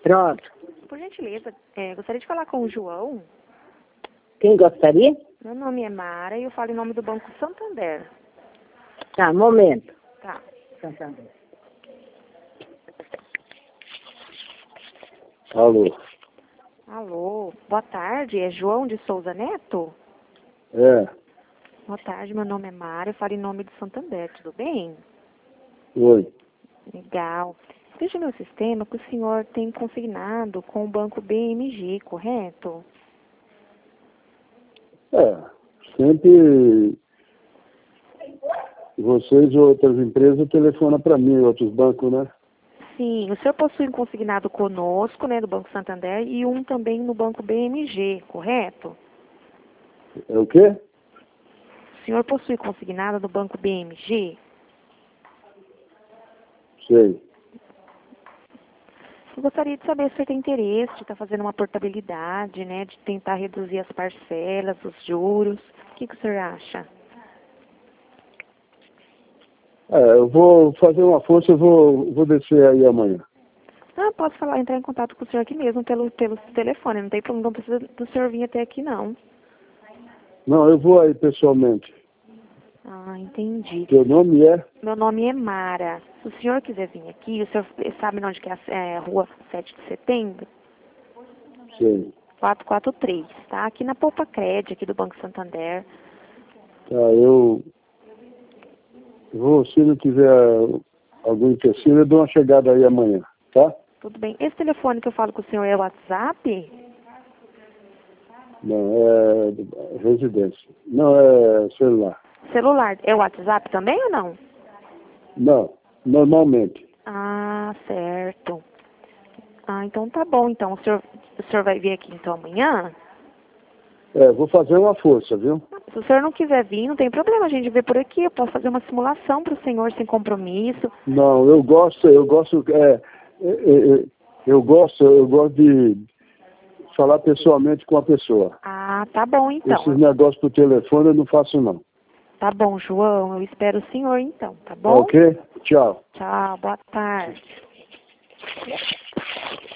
Pronto. Por gentileza, gostaria de falar com o João. Quem gostaria? Meu nome é Mara e eu falo em nome do Banco Santander. Tá, momento. Tá. Santander. Alô? Alô, boa tarde, é João de Souza Neto? É. Boa tarde, meu nome é Mara, eu falo em nome do Santander, tudo bem? Oi. Legal. Veja meu sistema que o senhor tem consignado com o banco BMG, correto? Sempre vocês ou outras empresas telefonam para mim, outros bancos, né? Sim, o senhor possui um consignado conosco, né, do Banco Santander, e um também no banco BMG, correto? É o quê? O senhor possui consignado no banco BMG? Sei. Eu gostaria de saber se você tem interesse de estar fazendo uma portabilidade, né, de tentar reduzir as parcelas, os juros. O que o senhor acha? Eu vou fazer uma força, eu vou descer aí amanhã. Ah, posso entrar em contato com o senhor aqui mesmo pelo telefone, não tem problema, não precisa do senhor vir até aqui, não. Não, eu vou aí pessoalmente. Ah, entendi. Teu nome é? Meu nome é Mara. Se o senhor quiser vir aqui, o senhor sabe onde que é a rua 7 de setembro? Sei. 443, tá? Aqui na Poupa Cred, aqui do Banco Santander. Tá, eu vou, se não tiver algum empecilho, eu dou uma chegada aí amanhã, tá? Tudo bem. Esse telefone que eu falo com o senhor é o WhatsApp? Não, é residência. Não, é celular. Celular. É o WhatsApp também ou não? Não, normalmente. Ah, certo. Ah, então tá bom. Então, o senhor vai vir aqui então amanhã? Vou fazer uma força, viu? Se o senhor não quiser vir, não tem problema, a gente vê por aqui. Eu posso fazer uma simulação para o senhor sem compromisso. Não, eu gosto de falar pessoalmente com a pessoa. Ah, tá bom então. Esses negócios por telefone eu não faço não. Tá bom, João. Eu espero o senhor então, tá Tá bom? ok? Tchau. Tchau, boa tarde.